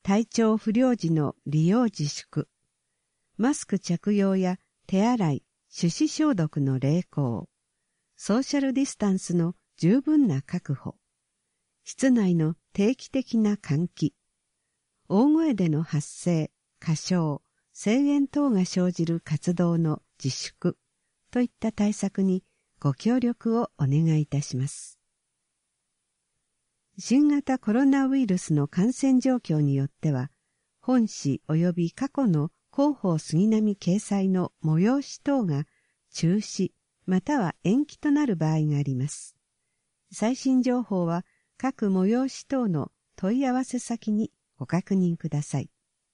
体調不良時の利用自粛、マスク着用や手洗い、手指消毒の励行、ソーシャルディスタンスの十分な確保、室内の定期的な換気、大声での発声、歌唱、声援等が生じる活動の自粛といった対策にご協力をお願いいたします。新型コロナウイルスの感染状況によっては、本誌及び過去の広報杉並掲載の催し等が中止または延期となる場合があります。最新情報は各催し等の問い合わせ先にご確認ください。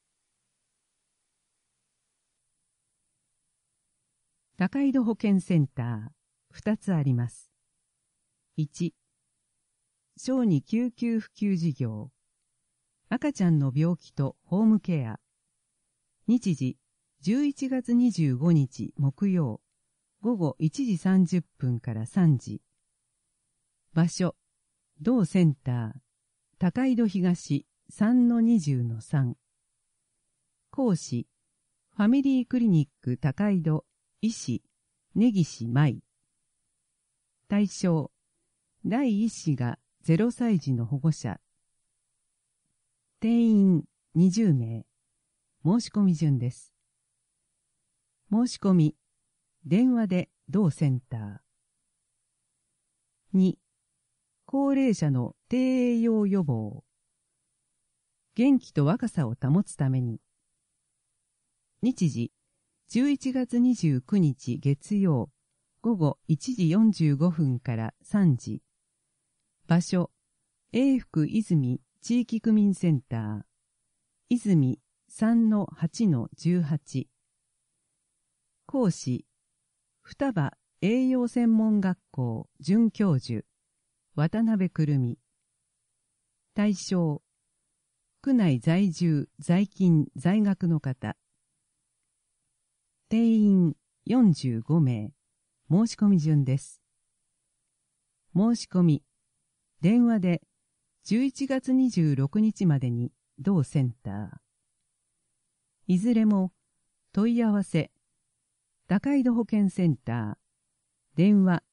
高井戸保健センター2つあります。1、小児救急普及事業、赤ちゃんの病気とホームケア。日時、11月25日木曜、午後1時30分から3時。場所、同センター、高井戸東 3-20-3。講師、ファミリークリニック高井戸、医師、根岸舞。対象、第一子が0歳児の保護者。定員20名。申し込み順です。申し込み、電話で同センター。2、高齢者の低栄養予防。元気と若さを保つために。日時、11月29日月曜、午後1時45分から3時。場所、永福泉地域区民センター、泉 3-8-18。講師、双葉栄養専門学校准教授、渡辺くるみ。対象、区内在住、在勤、在学の方。定員45名。申し込み順です。申し込み、電話で11月26日までに同センター。いずれも問い合わせ、高井戸保健センター、電話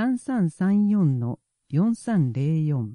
3334-4304。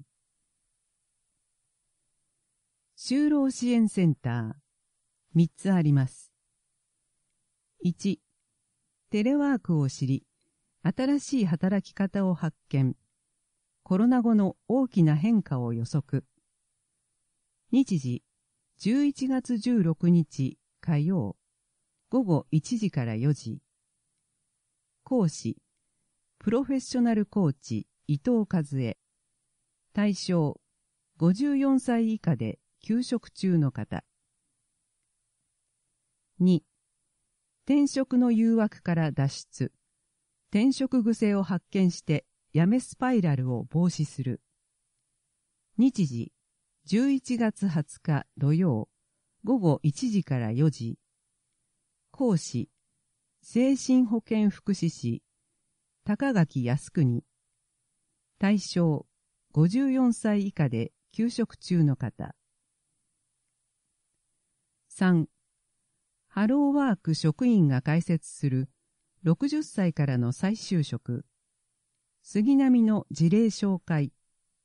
就労支援センター、3つあります。1、テレワークを知り、新しい働き方を発見。コロナ後の大きな変化を予測。日時、11月16日火曜、午後1時から4時。講師、プロフェッショナルコーチ伊藤和恵。対象、54歳以下で休職中の方。2、転職の誘惑から脱出。転職癖を発見してやめスパイラルを防止する。日時、11月20日土曜、午後1時から4時。講師、精神保健福祉士、高垣康国。対象、54歳以下で休職中の方。3、ハローワーク職員が開設する60歳からの再就職。杉並の事例紹介。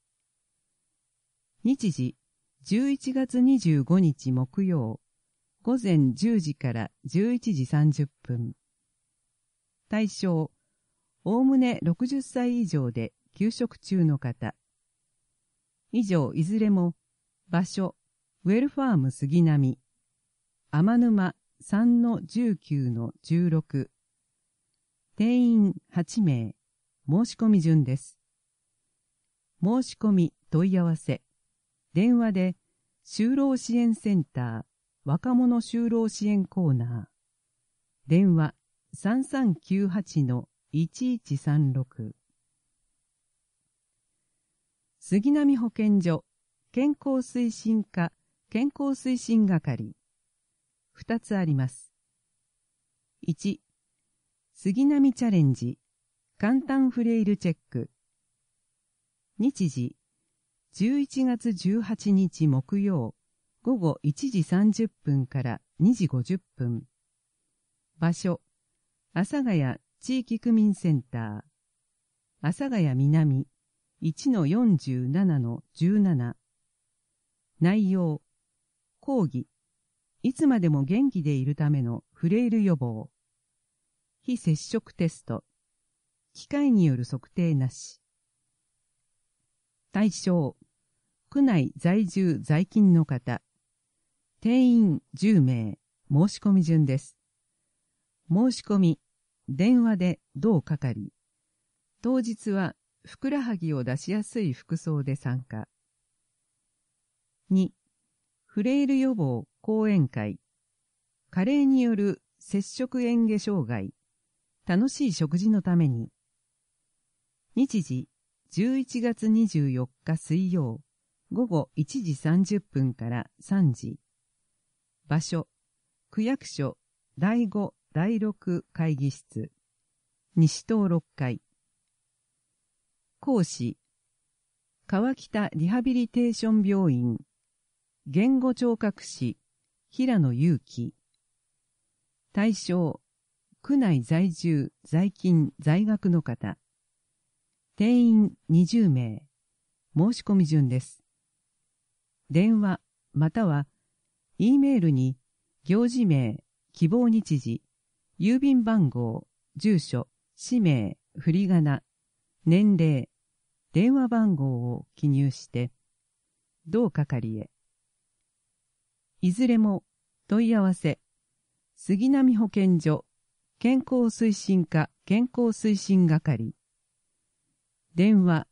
日時、11月25日木曜、午前10時から11時30分。対象、おおむね60歳以上で休職中の方。以上いずれも、場所、ウェルファーム杉並、天沼 3-19-16。定員8名。申し込み順です。申し込み問い合わせ。電話で就労支援センター若者就労支援コーナー。電話 3398-1136。杉並保健所健康推進課健康推進係。2つあります。1、杉並チャレンジ簡単フレイルチェック。日時、11月18日木曜午後1時30分から2時50分。場所、阿佐ヶ谷地域区民センター。阿佐ヶ谷南 1-47-17。内容、講義、いつまでも元気でいるためのフレイル予防。非接触テスト。機械による測定なし。対象、区内在住在勤の方。定員10名、申し込み順です。申し込み、電話で同係。当日はふくらはぎを出しやすい服装で参加。2、フレイル予防講演会。加齢による摂食嚥下障害。楽しい食事のために。日時、11月24日水曜、午後1時30分から3時。場所、区役所第5、第6会議室。西棟6階。講師、川北リハビリテーション病院。言語聴覚士、平野祐樹。対象、区内在住、在勤、在学の方。定員20名。申し込み順です。電話、または、Eメールに、行事名、希望日時、郵便番号、住所、氏名、振り仮名、年齢、電話番号を記入して、同係へ。いずれも問い合わせ、杉並保健所、健康推進課健康推進係。電話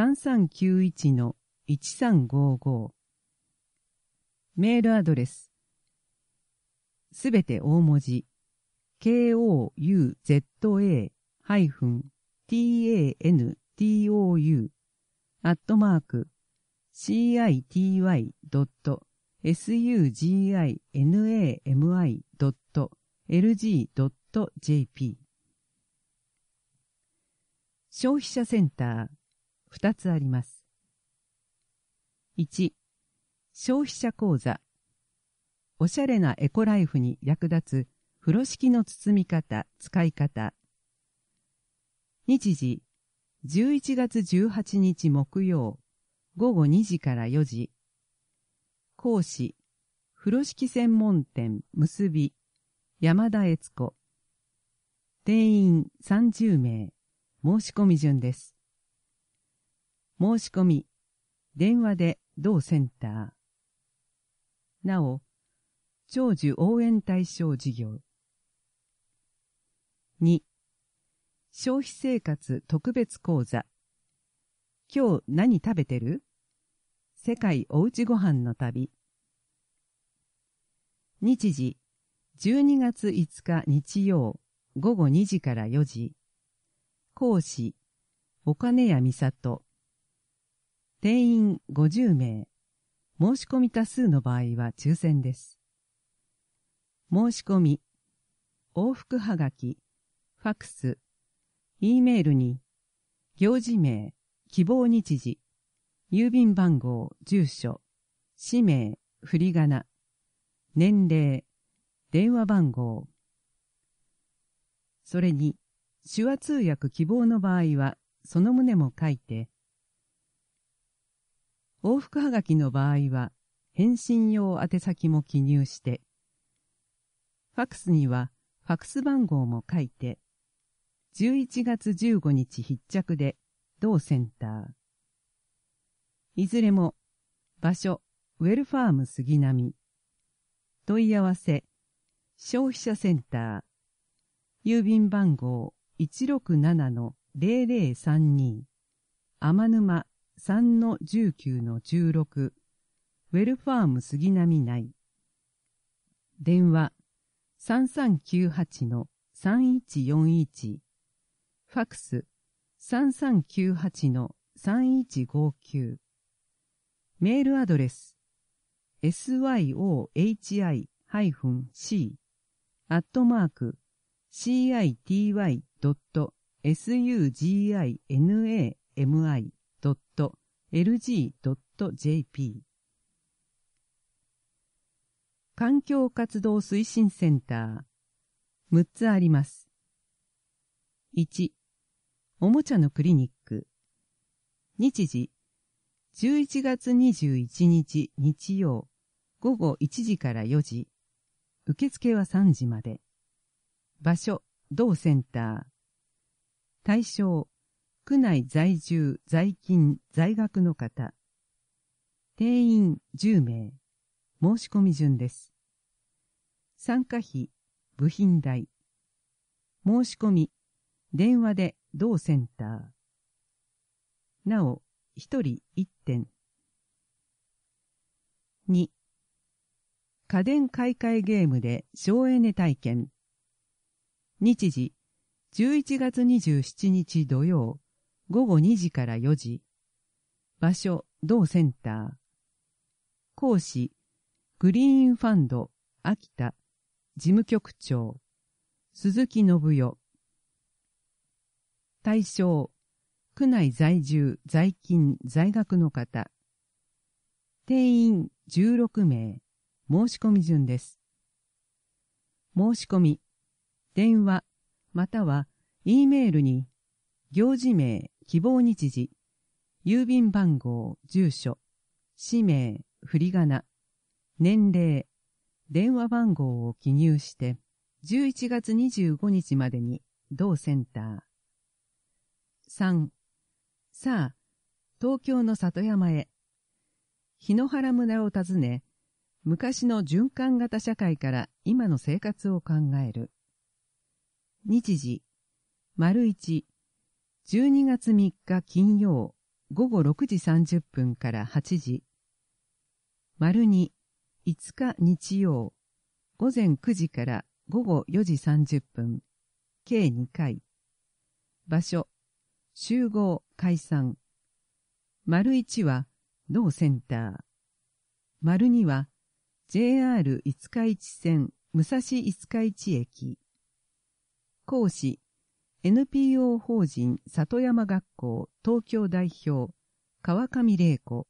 3391-1355。メールアドレス。すべて大文字。KOU-TANTOU@city-suginami.lg.jp。 消費者センター2つあります。1、消費者講座。おしゃれなエコライフに役立つ風呂敷の包み方、使い方。日時、11月18日木曜、午後2時から4時。講師、風呂敷専門店結び、山田悦子。定員30名、申し込み順です。申し込み、電話で同センター。なお、長寿応援対象事業。2、消費生活特別講座。今日何食べてる？世界おうちごはんの旅。日時、12月5日日曜、午後2時から4時。講師、岡根谷美里。定員50名。申し込み多数の場合は抽選です。申し込み、往復はがき、ファクス、Eメールに、行事名、希望日時、郵便番号、住所、氏名、振り仮名、年齢、電話番号。それに、手話通訳希望の場合は、その旨も書いて、往復はがきの場合は、返信用宛先も記入して、ファクスにはファクス番号も書いて、11月15日必着で同センター。いずれも場所ウェルファーム杉並。問い合わせ消費者センター。郵便番号 167-0032。天沼 3-19-16。ウェルファーム杉並内。電話3398-3141。ファクス 3398-3159。メールアドレス syohi-city.suginami.lg.jp。 環境活動推進センター、6つあります。1、おもちゃのクリニック。日時、11月21日日曜、午後1時から4時。受付は3時まで。場所、同センター。対象、区内在住、在勤、在学の方。定員10名。申し込み順です。参加費、部品代。申し込み、電話で同センター。なお、1人1点。2、家電買い替えゲームで省エネ体験。日時、11月27日土曜、午後2時から4時。場所、同センター。講師、グリーンファンド、秋田、事務局長、鈴木信代。対象、区内在住、在勤、在学の方。定員16名。申し込み順です。申し込み、電話、または E メールに、行事名、希望日時、郵便番号、住所、氏名、振り仮名、年齢、電話番号を記入して、11月25日までに同センター。3、さあ、東京の里山へ。檜原村を訪ね、昔の循環型社会から今の生活を考える。日時、1、12月3日金曜、午後6時30分から8時。2、5日日曜、午前9時から午後4時30分。計2回。場所、集合、解散。1は、同センター。2は、JR 五日市線武蔵五日市駅。講師、NPO 法人里山学校東京代表、川上玲子。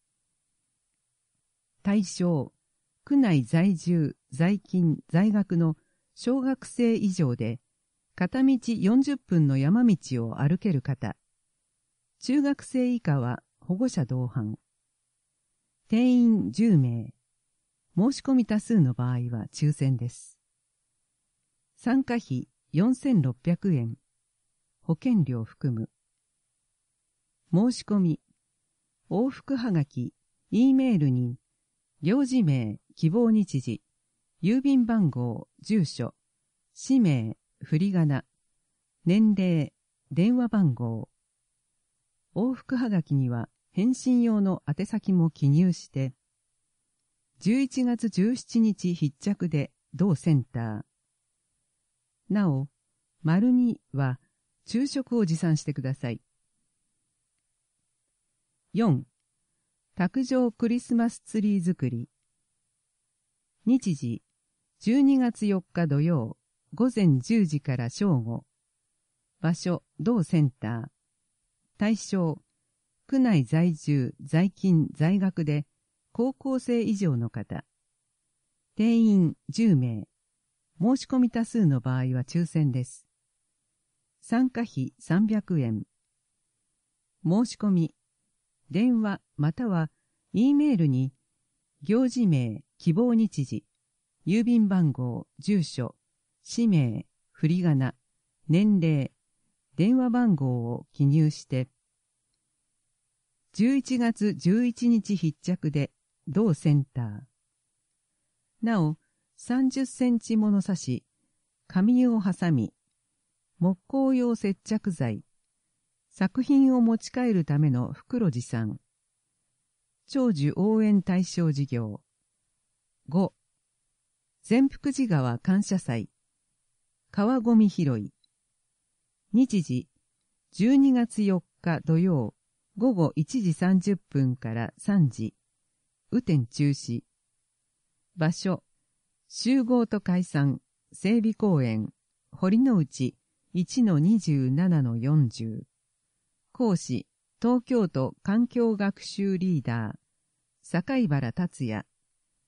対象、区内在住、在勤、在学の小学生以上で、片道40分の山道を歩ける方。中学生以下は保護者同伴。定員10名。申し込み多数の場合は抽選です。参加費4600円。保険料含む。申し込み。往復はがき、E メールに、行事名、希望日時、郵便番号、住所、氏名、振り仮名、年齢、電話番号。往復はがきには返信用の宛先も記入して、11月17日必着で同センター。なお、2は昼食を持参してください。4、卓上クリスマスツリー作り。日時、12月4日土曜、午前10時から正午。場所、同センター。対象、区内在住、在勤、在学で、高校生以上の方。定員10名。申し込み多数の場合は抽選です。参加費300円。申し込み。電話または E メールに、行事名、希望日時、郵便番号、住所、氏名、振り仮名、年齢、電話番号を記入して、11月11日必着で同センター。なお、30センチ物差し、紙を挟み、木工用接着剤、作品を持ち帰るための袋持参。長寿応援対象事業。5、善福寺川感謝祭、川ごみ拾い。日時、12月4日土曜、午後1時30分から3時。雨天中止。場所、集合と解散、整備公園、堀之内 1-27-40。講師、東京都環境学習リーダー、坂井原達也。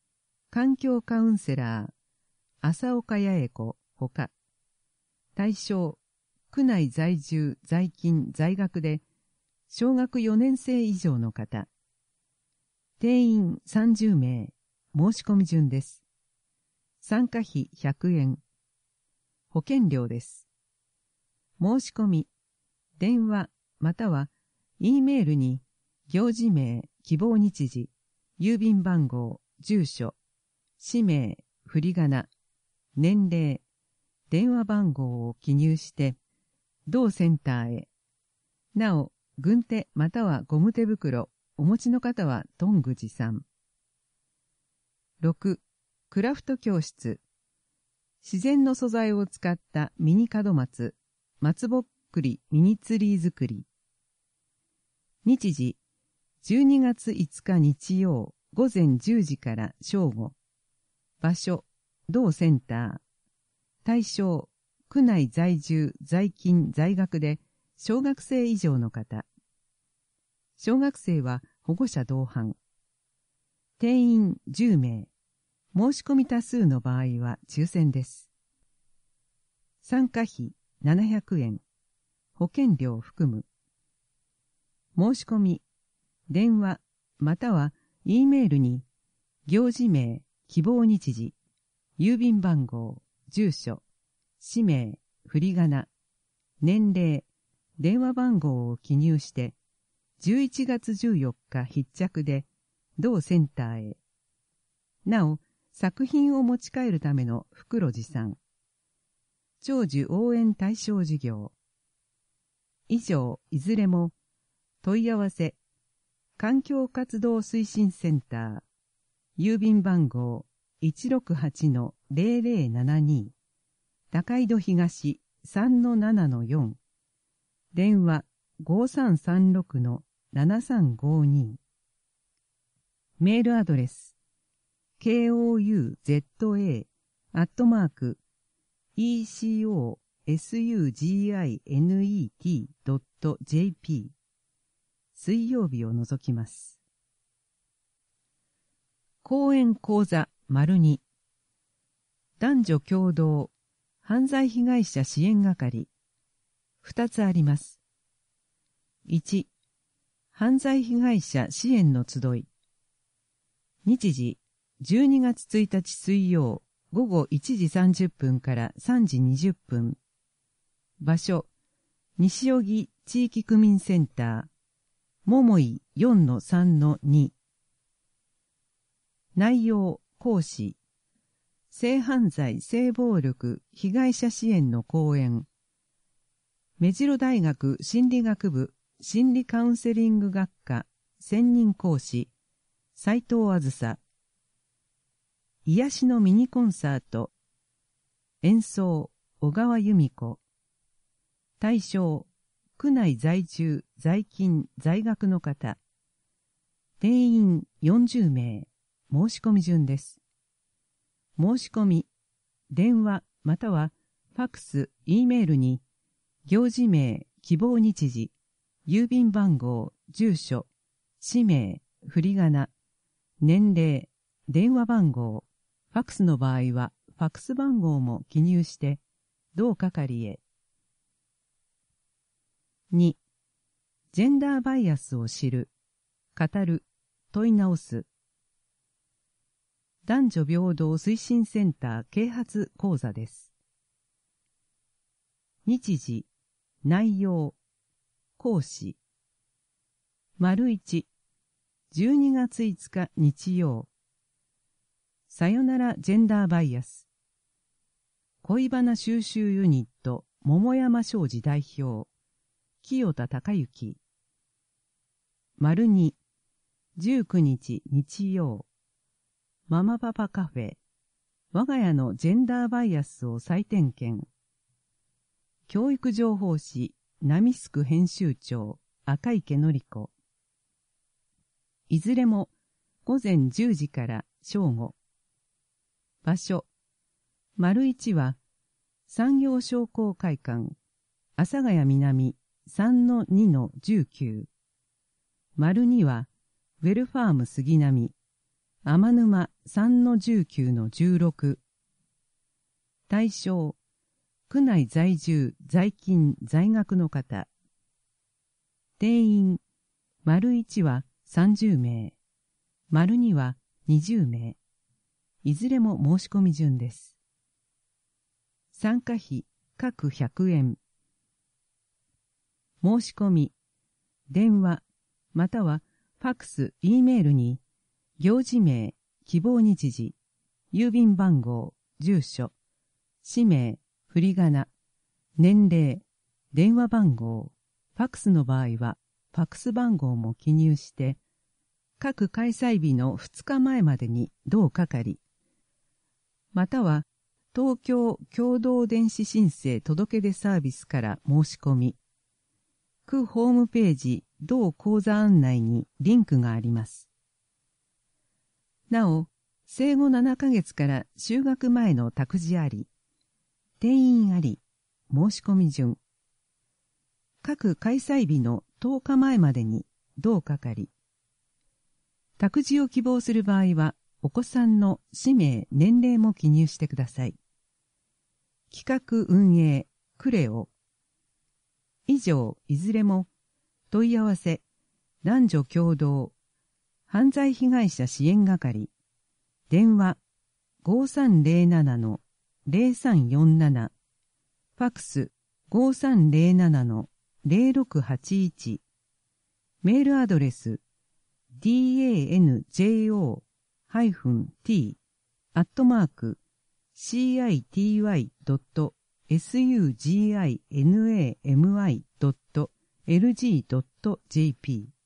環境カウンセラー、浅岡八重子ほか、対象、区内在住、在勤、在学で、小学4年生以上の方。定員30名、申し込み順です。参加費100円。保険料です。申し込み、電話または E メールに、行事名、希望日時、郵便番号、住所、氏名、振り仮名、年齢、電話番号を記入して、同センターへ。なお、軍手またはゴム手袋、お持ちの方はトング持参。6. クラフト教室。自然の素材を使ったミニ門松、松ぼっくりミニツリー作り。日時、12月5日日曜午前10時から正午。場所、同センター。対象、区内在住、在勤、在学で小学生以上の方。小学生は保護者同伴。定員10名。申し込み多数の場合は抽選です。参加費700円。保険料含む。申し込み、電話または E メールに、行事名、希望日時、郵便番号、住所、氏名、振り仮名、年齢、電話番号を記入して、11月14日必着で、同センターへ。なお、作品を持ち帰るための袋持参。長寿応援対象事業。以上、いずれも、問い合わせ、環境活動推進センター、郵便番号 168-0072、高井戸東 3-7-4、電話 5336-7352、メールアドレス、kouza@ecosuginet.jp、水曜日を除きます。講演講座2、男女共同犯罪被害者支援係、2つあります。1、犯罪被害者支援の集い。日時、12月1日水曜午後1時30分から3時20分。場所、西荻地域区民センター、桃井 4-3-2。内容、講師、性犯罪性暴力被害者支援の講演。目白大学心理学部心理カウンセリング学科専任講師、斉藤あずさ。癒しのミニコンサート。演奏、小川由美子。対象、区内在住、在勤、在学の方。定員40名。申し込み順です。申し込み、電話またはファクス、E メールに、行事名、希望日時、郵便番号、住所、氏名、振り仮名、年齢、電話番号、ファクスの場合はファクス番号も記入して、同係へ。2、ジェンダーバイアスを知る、語る、問い直す。男女平等推進センター啓発講座です。日時、内容、講師。1、12月5日日曜。さよならジェンダーバイアス。恋バナ収集ユニット桃山商事代表、清田孝之。2、19日日曜。ママパパカフェ、我が家のジェンダーバイアスを再点検。教育情報誌、ナミスク編集長、赤池典子。いずれも午前10時から正午。場所、1は産業商工会館、阿佐ヶ谷南 3-2-19。2はウェルファーム杉並、 天沼 3-19-16 対象区内在住在勤在学の方定員 ① は30名 ② は20名いずれも申し込み順です。参加費各100円申し込み電話またはファックス、Eメールに行事名、希望日時、郵便番号、住所、氏名、振り仮名、年齢、電話番号、ファックスの場合はファックス番号も記入して各開催日の2日前までに同係または東京共同電子申請届出サービスから申し込み区ホームページ同講座案内にリンクがあります。なお、生後7ヶ月から就学前の託児あり、定員あり、申し込み順。各開催日の10日前までに同係。託児を希望する場合は、お子さんの氏名、年齢も記入してください。企画運営、クレオ。以上、いずれも、問い合わせ、男女共同、犯罪被害者支援係、電話 5307-0347、ファックス 5307-0681、メールアドレス danjo-city.suginami.lg.jp